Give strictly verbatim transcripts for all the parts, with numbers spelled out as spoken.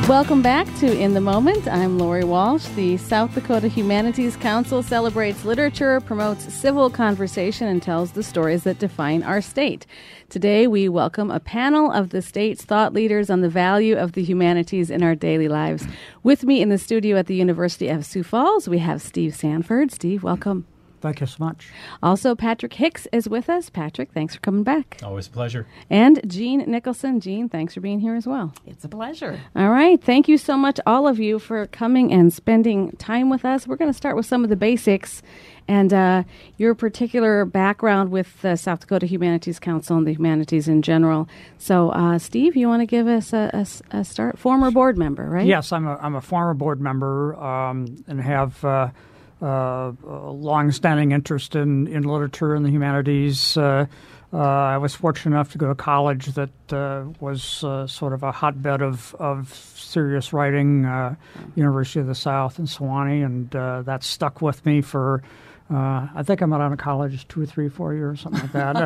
Welcome back to In the Moment. I'm Lori Walsh. The South Dakota Humanities Council celebrates literature, promotes civil conversation, and tells the stories that define our state. Today, we welcome a panel of the state's thought leaders on the value of the humanities in our daily lives. With me in the studio at the University of Sioux Falls, we have Steve Sanford. Steve, welcome. Thank you so much. Also, Patrick Hicks is with us. Patrick, thanks for coming back. Always a pleasure. And Jean Nicholson. Jean, thanks for being here as well. It's a pleasure. All right. Thank you so much, all of you, for coming and spending time with us. We're going to start with some of the basics and uh, your particular background with the South Dakota Humanities Council and the humanities in general. So, uh, Steve, you want to give us a, a, a start? Former board member, right? Yes, I'm a, I'm a former board member um, and have uh, Uh, a long-standing interest in, in literature and the humanities. Uh, uh, I was fortunate enough to go to college that uh, was uh, sort of a hotbed of, of serious writing, uh, University of the South in Sewanee, and uh, that stuck with me for, uh, I think I'm out of college two or three, four years, something like that.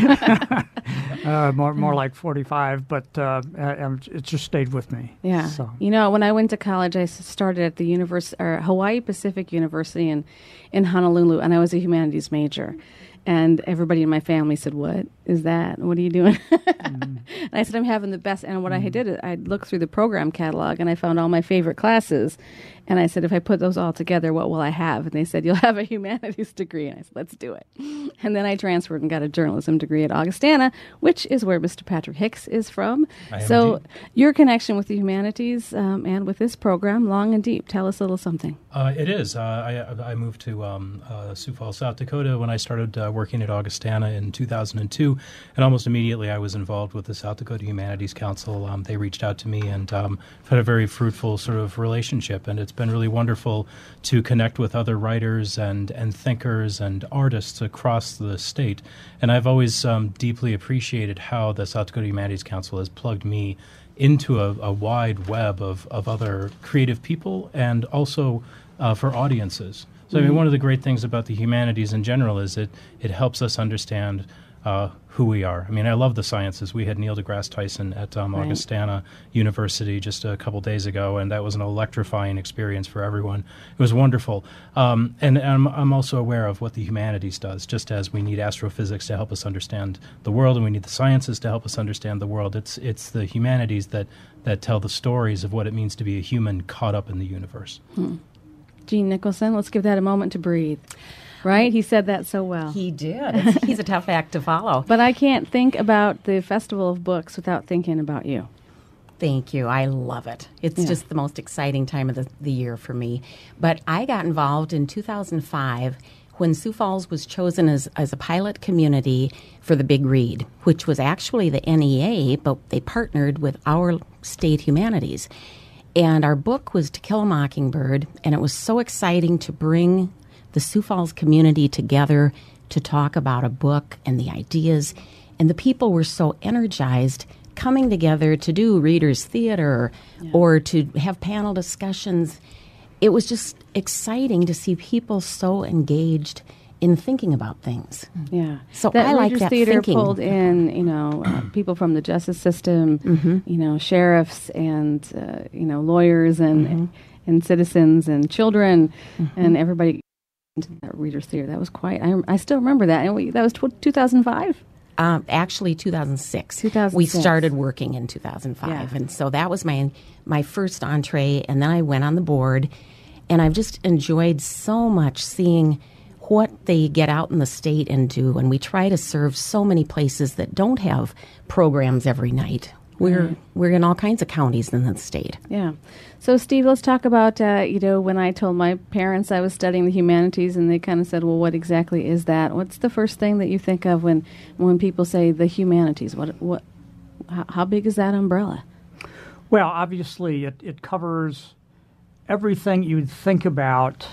Uh, uh, more more like forty-five, but uh, it just stayed with me. Yeah. So. You know, when I went to college, I started at the univers- or Hawaii Pacific University in, in Honolulu, and I was a humanities major. And everybody in my family said, "What is that? What are you doing?" mm. And I said, "I'm having the best." And what mm. I did is I looked through the program catalog, and I found all my favorite classes. And I said, "If I put those all together, what will I have?" And they said, "You'll have a humanities degree." And I said, "Let's do it." And then I transferred and got a journalism degree at Augustana, which is where Mister Patrick Hicks is from. I am so indeed. Your connection with the humanities um, and with this program, long and deep. Tell us a little something. Uh, it is. Uh, I, I moved to um, uh, Sioux Falls, South Dakota when I started uh, working at Augustana in two thousand two, and almost immediately I was involved with the South Dakota Humanities Council. Um, they reached out to me, and um, I've had a very fruitful sort of relationship, and it's been really wonderful to connect with other writers and, and thinkers and artists across the state. And I've always um, deeply appreciated how the South Dakota Humanities Council has plugged me into a, a wide web of, of other creative people and also uh, for audiences. So I mean, one of the great things about the humanities in general is it it helps us understand uh, who we are. I mean, I love the sciences. We had Neil deGrasse Tyson at um, Right. Augustana University just a couple days ago, and that was an electrifying experience for everyone. It was wonderful. Um, and I'm, I'm also aware of what the humanities does, just as we need astrophysics to help us understand the world, and we need the sciences to help us understand the world. It's it's the humanities that, that tell the stories of what it means to be a human caught up in the universe. Hmm. Jean Nicholson, let's give that a moment to breathe. Right? He said that so well. He did. It's, he's a tough act to follow. But I can't think about the Festival of Books without thinking about you. Thank you. I love it. It's Yeah. just the most exciting time of the, the year for me. But I got involved in two thousand five when Sioux Falls was chosen as, as a pilot community for the Big Read, which was actually the N E A, but they partnered with our state humanities. And our book was To Kill a Mockingbird, and it was so exciting to bring the Sioux Falls community together to talk about a book and the ideas. And the people were so energized coming together to do readers' theater Yeah. or to have panel discussions. It was just exciting to see people so engaged in thinking about things. Yeah. So that I like Reader's that Theater thinking. pulled in, you know, uh, people from the justice system, Mm-hmm. you know, sheriffs and, uh, you know, lawyers and, Mm-hmm. and and citizens and children and everybody into that Reader's Theater. That was quite, I, I still remember that. And we, that was tw- two thousand five? Um, actually, two thousand six. two thousand We six. started working in two thousand five, Yeah. and so that was my my first entree. And then I went on the board, and I've just enjoyed so much seeing what they get out in the state and do. And we try to serve so many places that don't have programs every night. We're Right. we're in all kinds of counties in the state. Yeah. So, Steve, let's talk about, uh, you know, when I told my parents I was studying the humanities and they kind of said, well, what exactly is that? What's the first thing that you think of when, when people say the humanities? What, what, how, how big is that umbrella? Well, obviously, it, it covers everything you'd think about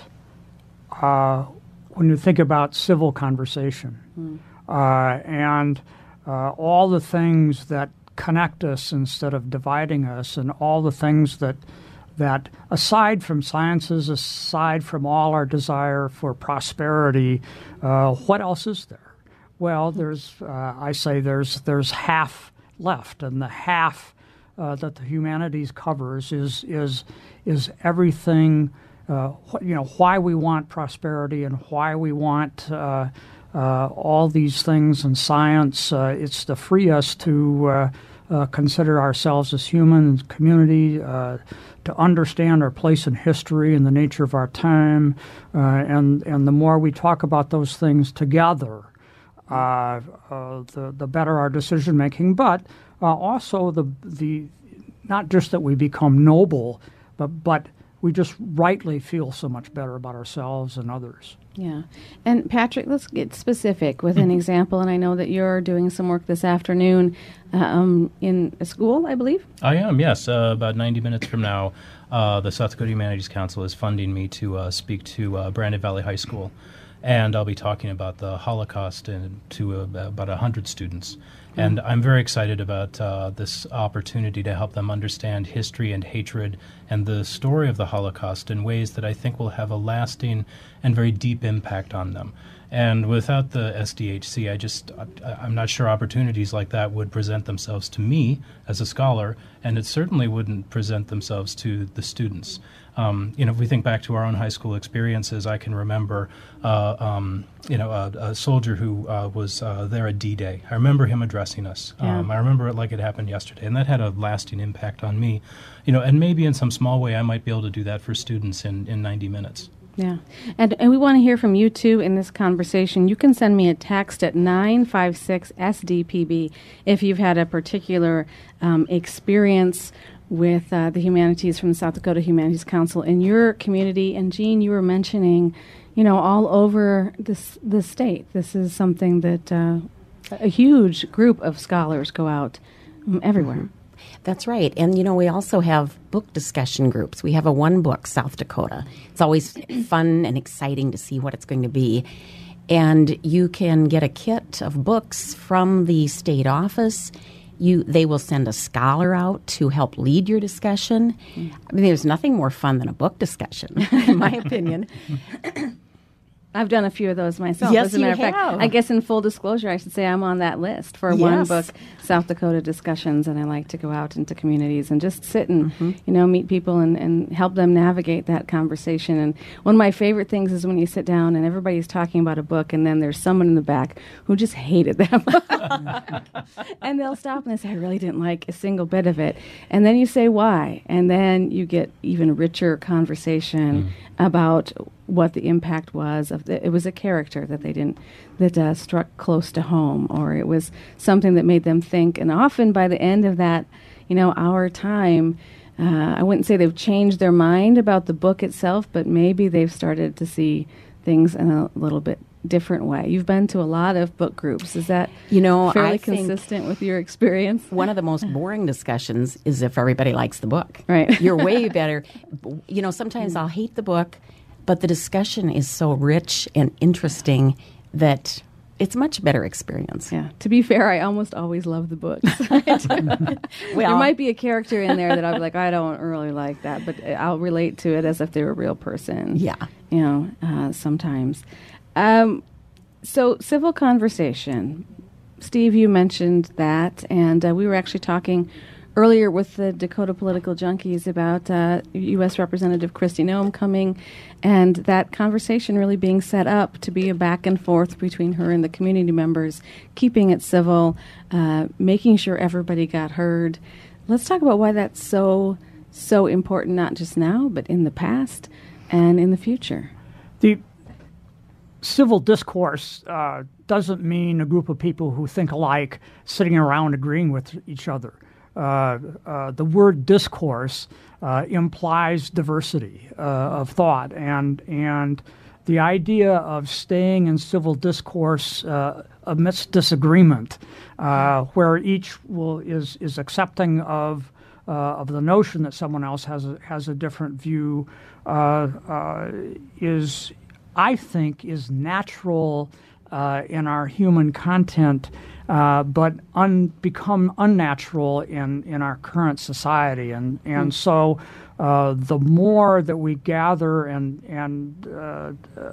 uh, when you think about civil conversation. Mm. Uh, and uh, all the things that connect us instead of dividing us, and all the things that that aside from sciences, aside from all our desire for prosperity, uh, what else is there? Well, there's uh, I say there's there's half left, and the half uh, that the humanities covers is is is everything. Uh, wh- you know, why we want prosperity and why we want uh, uh, all these things in science. Uh, it's to free us to uh, uh, consider ourselves as human community, uh, to understand our place in history and the nature of our time, uh, and and the more we talk about those things together, uh, uh, the the better our decision making. But uh, also the the not just that we become noble, but but we just rightly feel so much better about ourselves and others. Yeah. And Patrick, let's get specific with an example. And I know that you're doing some work this afternoon um, in a school, I believe. I am, yes. Uh, about ninety minutes from now, uh, the South Dakota Humanities Council is funding me to uh, speak to uh, Brandon Valley High School. And I'll be talking about the Holocaust and to uh, about one hundred students. And I'm very excited about uh, this opportunity to help them understand history and hatred and the story of the Holocaust in ways that I think will have a lasting and very deep impact on them. And without the S D H C, I just, I, I'm not sure opportunities like that would present themselves to me as a scholar, and it certainly wouldn't present themselves to the students. Um, you know, if we think back to our own high school experiences, I can remember, uh, um, you know, a, a soldier who uh, was uh, there at D-Day. I remember him addressing us. Yeah. Um, I remember it like it happened yesterday, and that had a lasting impact on me. You know, and maybe in some small way I might be able to do that for students in, in ninety minutes. Yeah. And, and we want to hear from you, too, in this conversation. You can send me a text at nine five six S D P B if you've had a particular um, experience with uh, the humanities from the South Dakota Humanities Council in your community. And, Jean, you were mentioning, you know, all over this, the state. This is something that uh, a huge group of scholars go out um, everywhere. Mm-hmm. That's right. And, you know, we also have book discussion groups. We have a One Book South Dakota. It's always fun and exciting to see what it's going to be. And you can get a kit of books from the state office. You, they will send a scholar out to help lead your discussion. Mm. I mean, there's nothing more fun than a book discussion, in my opinion. I've done a few of those myself. Yes, as a matter you of fact, have. I guess in full disclosure, I should say I'm on that list for Yes. One Book South Dakota discussions, and I like to go out into communities and just sit and Mm-hmm. you know meet people and, and help them navigate that conversation. And one of my favorite things is when you sit down and everybody's talking about a book, and then there's someone in the back who just hated that book, and they'll stop and they say, "I really didn't like a single bit of it," and then you say why, and then you get even richer conversation mm. about what the impact was of the, it was a character that they didn't that uh, struck close to home, or it was something that made them think. And often by the end of that, you know, our time, uh, I wouldn't say they've changed their mind about the book itself, but maybe they've started to see things in a little bit different way. You've been to a lot of book groups. Is that you know fairly I think consistent with your experience? One of the most boring discussions is if everybody likes the book. Right. You're way better. You know, sometimes I'll hate the book, but the discussion is so rich and interesting that it's a much better experience. Yeah. To be fair, I almost always love the books. There might be a character in there that I'll be like, I don't really like that, but I'll relate to it as if they're a real person. Yeah. You know, uh, sometimes. Um, so, civil conversation. Steve, you mentioned that, and uh, we were actually talking earlier with the Dakota Political Junkies about uh, U S Representative Kristi Noem coming, and that conversation really being set up to be a back and forth between her and the community members, keeping it civil, uh, making sure everybody got heard. Let's talk about why that's so, so important, not just now, but in the past and in the future. The civil discourse uh, doesn't mean a group of people who think alike sitting around agreeing with each other. Uh, uh, the word discourse uh, implies diversity uh, of thought, and and the idea of staying in civil discourse uh, amidst disagreement, uh, where each will is is accepting of uh, of the notion that someone else has a, has a different view, uh, uh, is, I think, is natural uh, in our human content. Uh, but un, become unnatural in, in our current society. And, and mm. so uh, the more that we gather and, and uh, uh,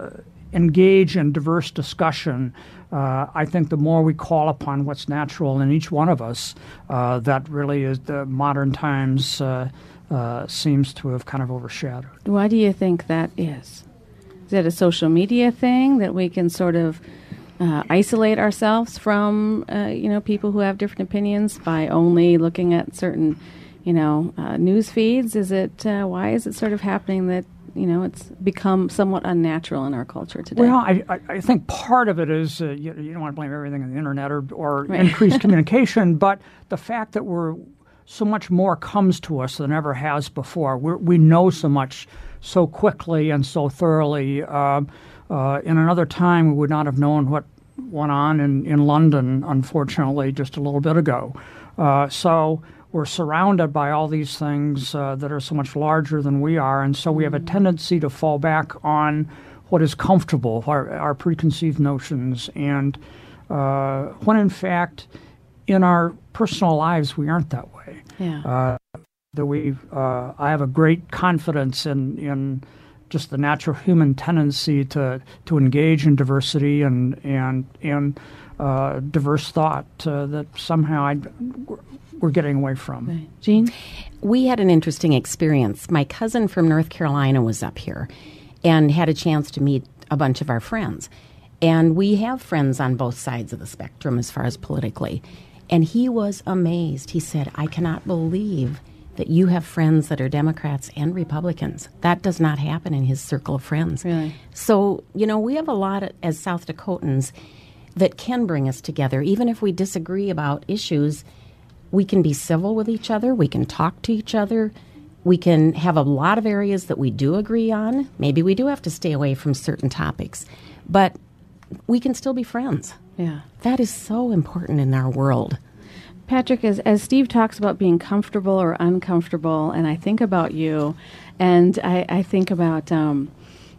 engage in diverse discussion, uh, I think the more we call upon what's natural in each one of us, uh, that really is the modern times uh, uh, seems to have kind of overshadowed. Why do you think that is? Is it a social media thing that we can sort of uh, isolate ourselves from, uh, you know, people who have different opinions by only looking at certain, you know, uh, news feeds? Is it uh, why is it sort of happening that, you know, it's become somewhat unnatural in our culture today? Well, I, I, I think part of it is uh, you, you don't want to blame everything on the internet or, or right. increased communication, but the fact that we're so much more comes to us than ever has before. We're, we know so much so quickly and so thoroughly. Uh, uh, in another time, we would not have known what went on in, in London, unfortunately, just a little bit ago. Uh, so we're surrounded by all these things uh, that are so much larger than we are, and so we have a tendency to fall back on what is comfortable, our, our preconceived notions, and uh, when in fact, in our personal lives, we aren't that way. Yeah. Uh, that we, uh, I have a great confidence in, in just the natural human tendency to, to engage in diversity and and and uh, diverse thought uh, that somehow I, we're getting away from. Right. Jean? We had an interesting experience. My cousin from North Carolina was up here and had a chance to meet a bunch of our friends. And we have friends on both sides of the spectrum as far as politically. And he was amazed. He said, I cannot believe that you have friends that are Democrats and Republicans. That does not happen in his circle of friends. Really? So, you know, we have a lot as South Dakotans that can bring us together. Even if we disagree about issues, we can be civil with each other. We can talk to each other. We can have a lot of areas that we do agree on. Maybe we do have to stay away from certain topics. But we can still be friends. Yeah. That is so important in our world. Patrick, as, as Steve talks about being comfortable or uncomfortable, and I think about you, and I, I think about um,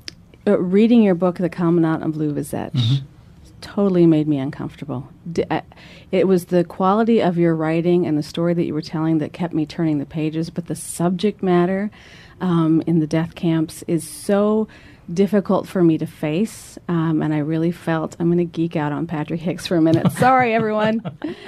uh, reading your book, The Commandant of Louvezetch, mm-hmm. totally made me uncomfortable. D- I, it was the quality of your writing and the story that you were telling that kept me turning the pages, but the subject matter um, in the death camps is so difficult for me to face, um, and I really felt, I'm going to geek out on Patrick Hicks for a minute. Sorry, everyone.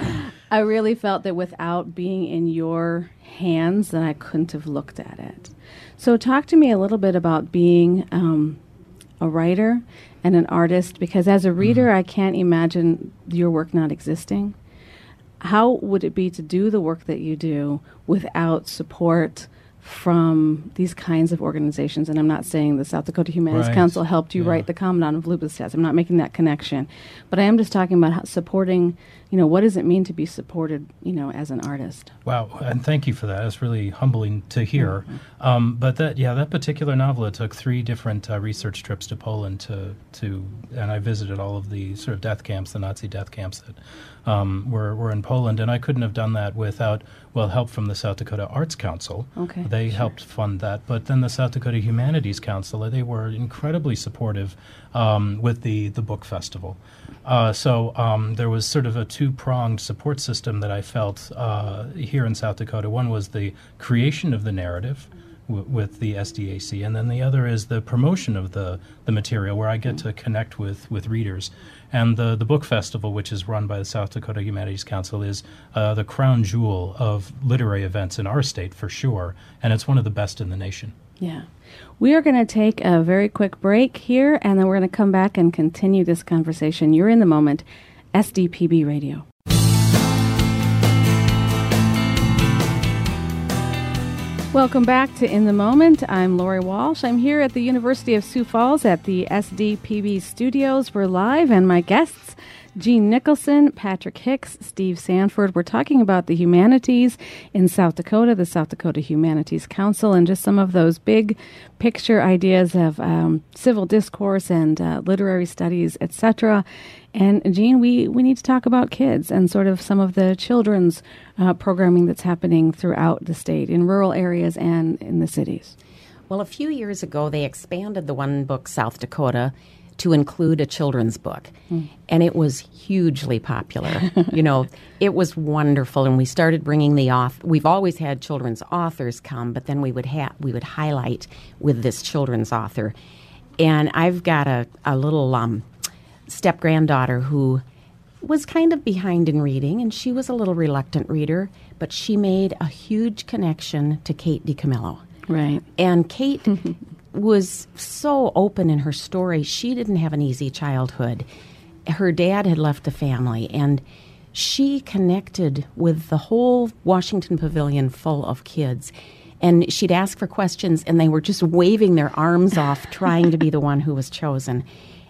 I really felt that without being in your hands, that I couldn't have looked at it. So talk to me a little bit about being um, a writer and an artist, because as a reader, mm-hmm. I can't imagine your work not existing. How would it be to do the work that you do without support from these kinds of organizations? And I'm not saying the South Dakota Humanities right. Council helped you yeah. write The Commandant of Louvezetch. I'm not making that connection. But I am just talking about how supporting, you know, what does it mean to be supported, you know, as an artist? Wow, and thank you for that. It's really humbling to hear. Mm-hmm. Um, but that, yeah, that particular novel, it took three different uh, research trips to Poland to, to, and I visited all of the sort of death camps, the Nazi death camps that um, were, were in Poland, and I couldn't have done that without, well, help from the South Dakota Arts Council. Okay. They sure. helped fund that, but then the South Dakota Humanities Council, they were incredibly supportive um, with the, the book festival. Uh, so um, there was sort of a two-pronged support system that I felt uh, here in South Dakota. One was the creation of the narrative w- with the S D A C, and then the other is the promotion of the, the material, where I get to connect with, with readers. And the, the book festival, which is run by the South Dakota Humanities Council, is uh, the crown jewel of literary events in our state, for sure, and it's one of the best in the nation. Yeah. We are going to take a very quick break here, and then we're going to come back and continue this conversation. You're in the moment, S D P B Radio. Welcome back to In the Moment. I'm Lori Walsh. I'm here at the University of Sioux Falls at the S D P B studios. We're live, and my guests, Jean Nicholson, Patrick Hicks, Steve Sanford. We're talking about the humanities in South Dakota, the South Dakota Humanities Council, and just some of those big picture ideas of um, civil discourse and uh, literary studies, et cetera. And Jean, we, we need to talk about kids and sort of some of the children's uh, programming that's happening throughout the state, in rural areas and in the cities. Well, a few years ago, they expanded the One Book South Dakota to include a children's book. Mm. And it was hugely popular. You know, it was wonderful. And we started bringing the author. We've always had children's authors come, but then we would ha- we would highlight with this children's author. And I've got a, a little um, step-granddaughter who was kind of behind in reading, and she was a little reluctant reader, but she made a huge connection to Kate DiCamillo. Right. And Kate was so open in her story. She didn't have an easy childhood. Her dad had left the family, and she connected with the whole Washington Pavilion full of kids. And she'd ask for questions, and they were just waving their arms off, trying to be the one who was chosen.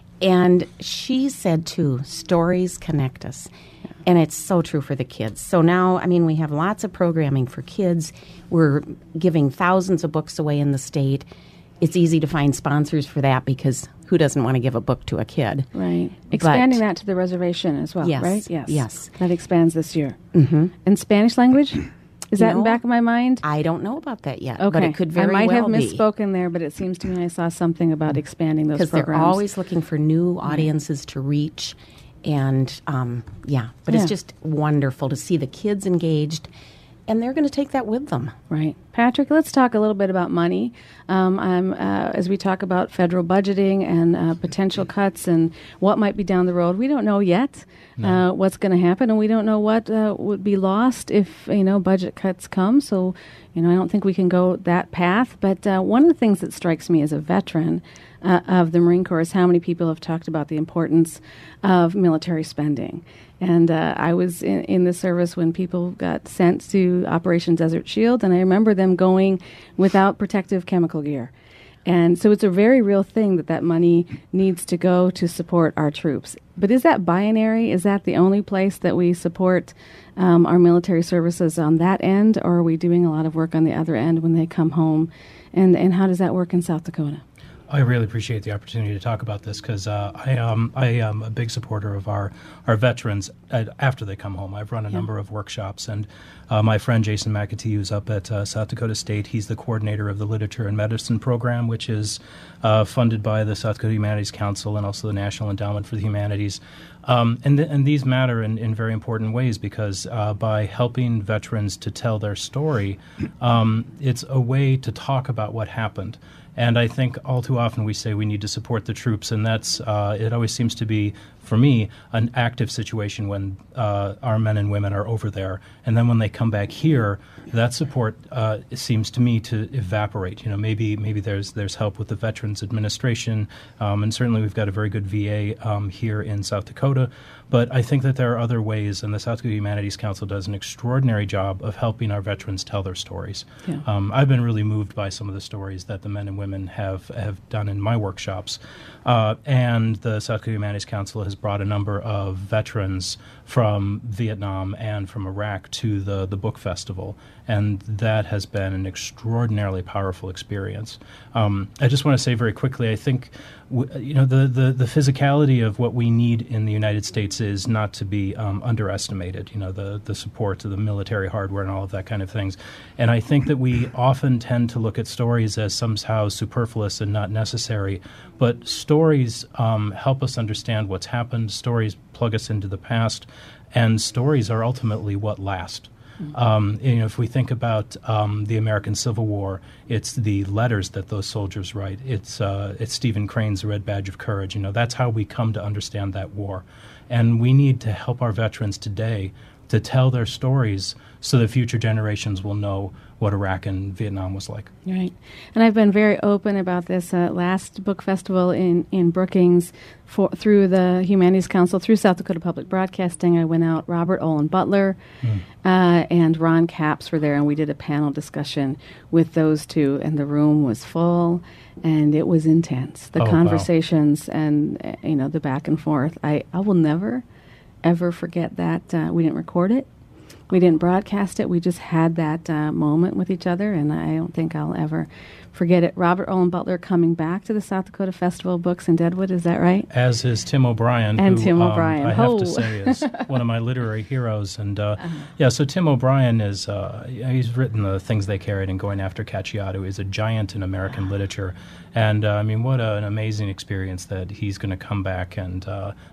And she said, too, stories connect us. And it's so true for the kids. So now, I mean, we have lots of programming for kids. We're giving thousands of books away in the state. It's easy to find sponsors for that because who doesn't want to give a book to a kid? Right. Expanding But- that to the reservation as well, Yes, right? Yes. yes. That expands this year. Mm-hmm. And Spanish language? Is that in No. the back of my mind? I don't know about that yet, Okay. but it could very I might well have be. misspoken there, but it seems to me I saw something about expanding those Because they're programs. always looking for new audiences to reach. And, um, yeah, but Yeah. it's just wonderful to see the kids engaged, and they're going to take that with them. Right. Patrick, let's talk a little bit about money. Um, I'm, uh, as we talk about federal budgeting and uh, potential cuts and what might be down the road, we don't know yet uh, what's going to happen, and we don't know what uh, would be lost if, you know, budget cuts come. So, you know, I don't think we can go that path. But uh, one of the things that strikes me as a veteran uh, of the Marine Corps is how many people have talked about the importance of military spending. And uh, I was in, in the service when people got sent to Operation Desert Shield, and I remember them going without protective chemical gear. And so it's a very real thing that that money needs to go to support our troops. But is that binary? Is that the only place that we support um, our military services on that end, or are we doing a lot of work on the other end when they come home? And, and how does that work in South Dakota? I really appreciate the opportunity to talk about this because uh, I, um, I am a big supporter of our, our veterans uh, after they come home. I've run a Yeah. number of workshops, and uh, my friend Jason McAtee, who's up at uh, South Dakota State, he's the coordinator of the Literature and Medicine program, which is uh, funded by the South Dakota Humanities Council and also the National Endowment for the Humanities. Um, and, th- and these matter in, in very important ways because uh, by helping veterans to tell their story, um, it's a way to talk about what happened. And I think all too often we say we need to support the troops, and that's uh, it always seems to be, for me, an active situation when uh, our men and women are over there. And then when they come back here, that support uh, seems to me to evaporate. You know, maybe maybe there's there's help with the Veterans Administration, um, and certainly we've got a very good V A um, here in South Dakota. But I think that there are other ways, and the South Dakota Humanities Council does an extraordinary job of helping our veterans tell their stories. Yeah. Um, I've been really moved by some of the stories that the men and women have, have done in my workshops. Uh, and the South Dakota Humanities Council has brought a number of veterans from Vietnam and from Iraq to the, the book festival. And that has been an extraordinarily powerful experience. Um, I just want to say very quickly, I think w- you know the, the, the physicality of what we need in the United States is not to be um, underestimated, you know, the, the support to the military hardware and all of that kind of things. And I think that we often tend to look at stories as somehow superfluous and not necessary. But stories um, help us understand what's happened. Stories plug us into the past. And stories are ultimately what last. Um, you know, if we think about um, the American Civil War, it's the letters that those soldiers write. It's uh, it's Stephen Crane's Red Badge of Courage. You know, that's how we come to understand that war. And we need to help our veterans today to tell their stories so that future generations will know what Iraq and Vietnam was like. Right. And I've been very open about this. Uh, last book festival in, in Brookings, for, through the Humanities Council, through South Dakota Public Broadcasting, I went out. Robert Olin Butler mm. uh, and Ron Capps were there, and we did a panel discussion with those two, and the room was full, and it was intense. The oh, conversations wow. and, uh, you know, the back and forth. I, I will never, ever forget that. Uh, we didn't record it. We didn't broadcast it. We just had that uh, moment with each other, and I don't think I'll ever forget it. Robert Olin Butler coming back to the South Dakota Festival of Books in Deadwood, is that right? As is Tim O'Brien, and who Tim um, O'Brien. I have oh. to say is one of my literary heroes. And uh, uh-huh. yeah, so Tim O'Brien is, uh, he's written The Things They Carried and Going After Cacciatore. He's a giant in American literature. And uh, I mean, what a, an amazing experience that he's going to come back and uh,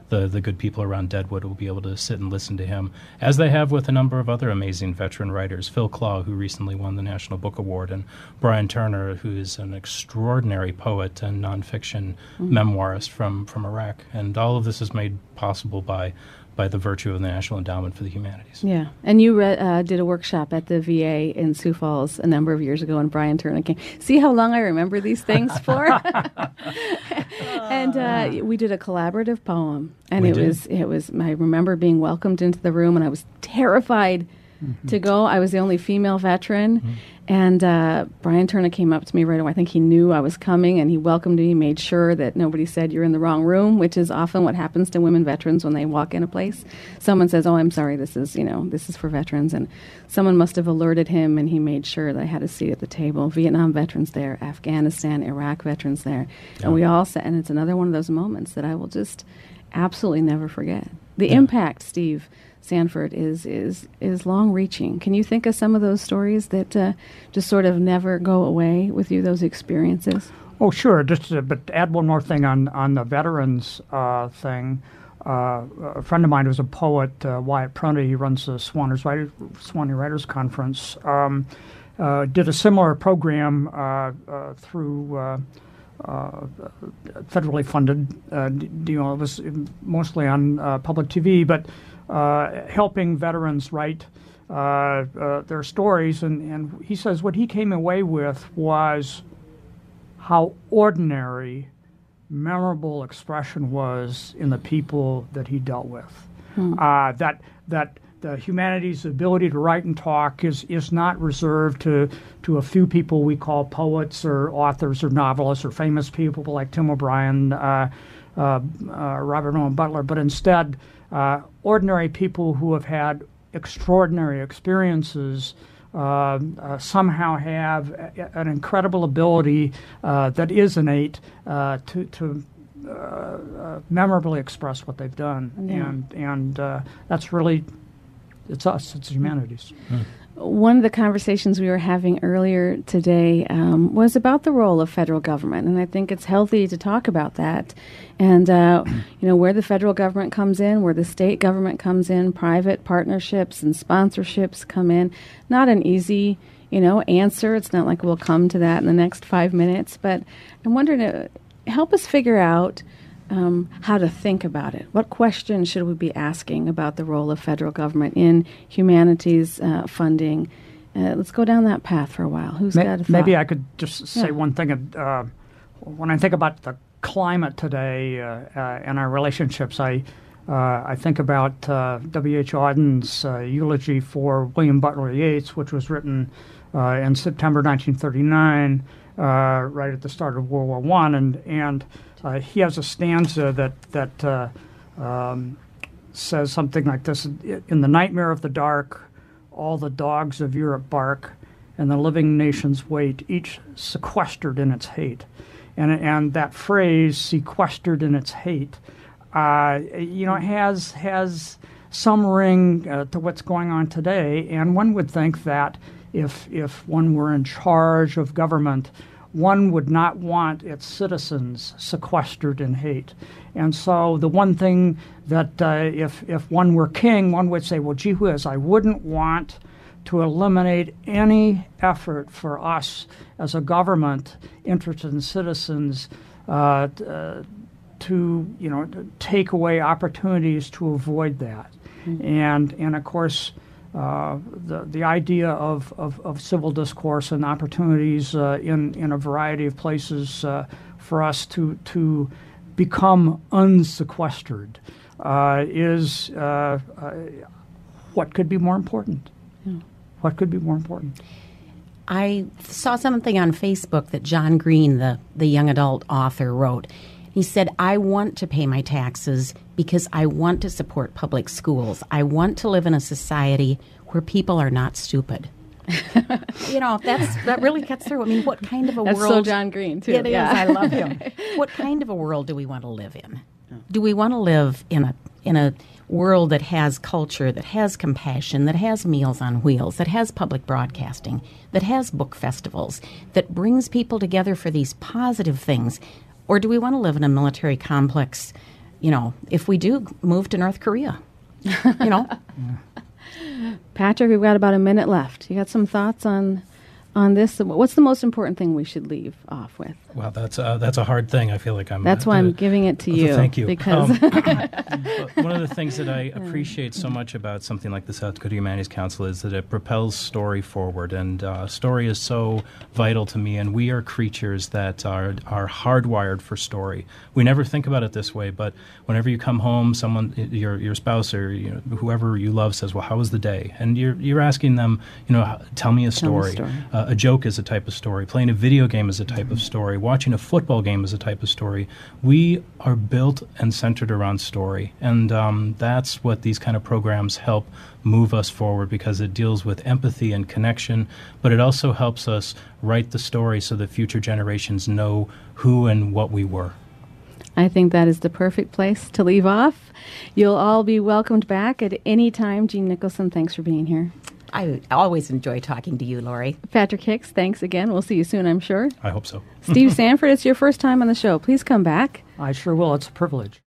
the, the good people around Deadwood will be able to sit and listen to him, as they have with a number of other amazing veteran writers. Phil Klaw, who recently won the National Book Award, and Brian Turner, who is an extraordinary poet and nonfiction mm-hmm. memoirist from, from Iraq. And all of this is made possible by by the virtue of the National Endowment for the Humanities. Yeah, and you re- uh, did a workshop at the V A in Sioux Falls a number of years ago, and Brian Turner came. See how long I remember these things for? And uh, we did a collaborative poem, and We it did. was it was. I remember being welcomed into the room, and I was terrified mm-hmm. to go. I was the only female veteran. Mm-hmm. And uh, Brian Turner came up to me right away. I think he knew I was coming, and he welcomed me, made sure that nobody said you're in the wrong room, which is often what happens to women veterans when they walk in a place. Someone says, "Oh, I'm sorry, this is, you know, this is for veterans." And someone must have alerted him, and he made sure that I had a seat at the table. Vietnam veterans there, Afghanistan, Iraq veterans there. Yeah. And we all sat, and it's another one of those moments that I will just absolutely never forget. The yeah. impact, Steve Sanford, is is is long-reaching. Can you think of some of those stories that uh, just sort of never go away with you, those experiences? Oh, sure. Just to, but add one more thing on, on the veterans uh, thing. Uh, a friend of mine who's a poet, uh, Wyatt Prunty, he runs the Swanee Writers, Swanee Writers Conference, um, uh, did a similar program uh, uh, through uh, uh, federally funded. Uh, you know, it was mostly on uh, public T V, but Uh, helping veterans write uh, uh, their stories. And, and he says what he came away with was how ordinary, memorable expression was in the people that he dealt with. Hmm. Uh, that that the humanities' ability to write and talk is, is not reserved to, to a few people we call poets or authors or novelists or famous people like Tim O'Brien, uh, uh, uh, Robert Owen Butler, but instead Uh, ordinary people who have had extraordinary experiences uh, uh, somehow have a, an incredible ability uh, that is innate uh, to, to uh, uh, memorably express what they've done. Yeah. And, and uh, that's really, it's us, it's humanities. Mm. One of the conversations we were having earlier today um, was about the role of federal government, and I think it's healthy to talk about that. And, uh, you know, where the federal government comes in, where the state government comes in, private partnerships and sponsorships come in. Not an easy, you know, answer. It's not like we'll come to that in the next five minutes. But I'm wondering, uh, help us figure out Um, how to think about it. What questions should we be asking about the role of federal government in humanities uh, funding? Uh, let's go down that path for a while. Who's May- got a thought? Maybe I could just say Yeah. one thing. Uh, when I think about the climate today uh, uh, and our relationships, I uh, I think about uh, W H Auden's uh, eulogy for William Butler Yeats, which was written uh, in September nineteen thirty-nine, uh, right at the start of World War One, and and Uh, he has a stanza that that uh, um, says something like this: "In the nightmare of the dark, all the dogs of Europe bark, and the living nations wait, each sequestered in its hate." And and that phrase, "sequestered in its hate," uh, you know, has has some ring uh, to what's going on today. And one would think that if if one were in charge of government, one would not want its citizens sequestered in hate. And so the one thing that uh, if if one were king, one would say, well, gee whiz, I wouldn't want to eliminate any effort for us as a government interested in citizens uh, t- uh, to, you know, to take away opportunities to avoid that. Mm-hmm. And, and of course, Uh, the the idea of, of, of civil discourse and opportunities uh, in in a variety of places uh, for us to to become unsequestered uh, is uh, uh, what could be more important? Yeah. What could be more important? I saw something on Facebook that John Green, the, the young adult author, wrote. He said, I want to pay my taxes because I want to support public schools. I want to live in a society where people are not stupid. You know, that's that really cuts through. I mean, what kind of a that's world... That's so John Green, too. It yeah. is. I love him. What kind of a world do we want to live in? Do we want to live in a in a world that has culture, that has compassion, that has Meals on Wheels, that has public broadcasting, that has book festivals, that brings people together for these positive things? Or do we want to live in a military complex you know, if we do move to North Korea, you know. Patrick, we've got about a minute left. You got some thoughts on on this? What's the most important thing we should leave off with? Well, that's uh, that's a hard thing. I feel like I'm. That's uh, why I'm uh, giving it to uh, you. Thank you. Because Um, one of the things that I appreciate so much about something like the South Dakota Humanities Council is that it propels story forward, and uh, story is so vital to me. And we are creatures that are are hardwired for story. We never think about it this way, but whenever you come home, someone, your your spouse or you know, whoever you love says, "Well, how was the day?" And you're you're asking them, you know, tell me a story. Tell me a story. Uh, a joke is a type of story. Playing a video game is a type mm-hmm. of story. Watching a football game is a type of story. We are built and centered around story, and um, that's what these kind of programs help move us forward, because it deals with empathy and connection, but it also helps us write the story so that future generations know who and what we were. I think that is the perfect place to leave off. You'll all be welcomed back at any time. Jean Nicholson, thanks for being here. I always enjoy talking to you, Lori. Patrick Hicks, thanks again. We'll see you soon, I'm sure. I hope so. Steve Sanford, it's your first time on the show. Please come back. I sure will. It's a privilege.